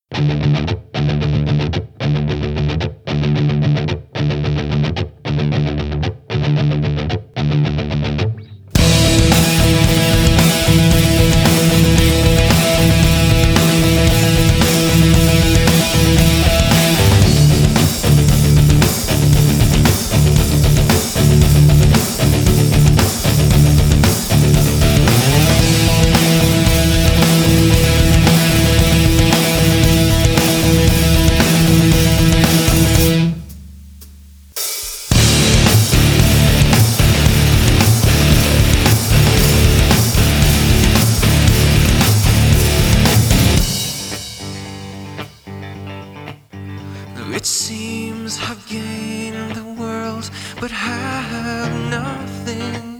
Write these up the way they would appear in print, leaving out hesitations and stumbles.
It seems I've gained the world, but have nothing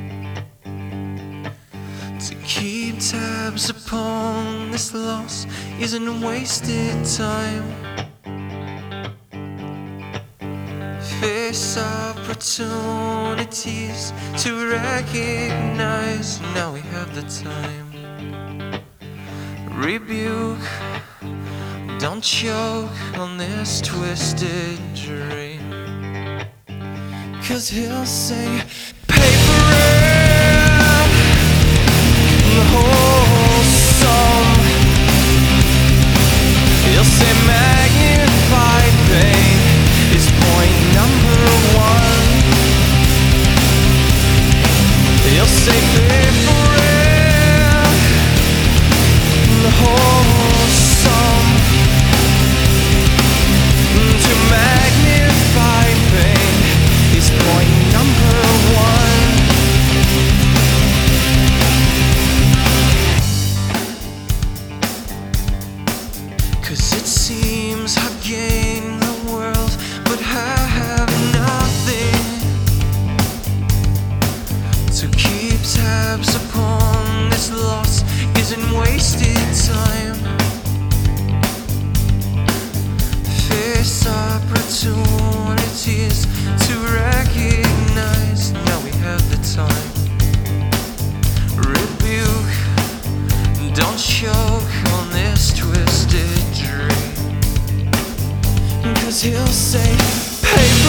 to keep tabs upon. This loss isn't wasted time. Face opportunities to recognize. Now we have the time. Rebuke. Don't choke on this twisted dream, 'cause he'll say, pay for it, the whole sum. He'll say magnified pain is point number one. He'll say pay for it, the whole sum. To magnify pain is point number one. 'Cause it seems I've gained the world, but have nothing to keep tabs upon. This loss isn't wasted time. Opportunities to recognize. Now we have the time. Rebuke. Don't choke on this twisted dream, 'cause he'll say, hey,